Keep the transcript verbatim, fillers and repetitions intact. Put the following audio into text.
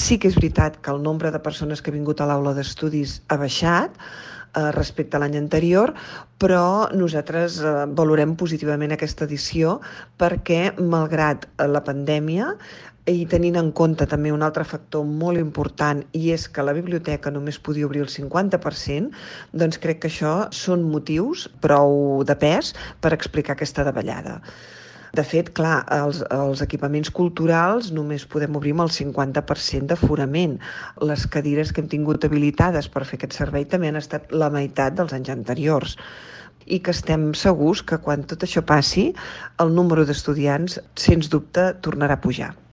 Sí que és veritat que el nombre de persones que ha vingut a l'aula d'estudis ha baixat eh, respecte a l'any anterior, però nosaltres eh, valorem positivament aquesta edició perquè, malgrat eh, la pandèmia, i tenint en compte també un altre factor molt important, i és que la biblioteca només podia obrir el cinquanta per cent, doncs crec que això són motius prou de pes per explicar aquesta davallada. De fet, clar, els, els equipaments culturals només podem obrir amb el cinquanta per cent d'aforament. Les cadires que hem tingut habilitades per fer aquest servei també han estat la meitat dels anys anteriors, i que estem segurs que quan tot això passi, el número d'estudiants, sens dubte, tornarà a pujar.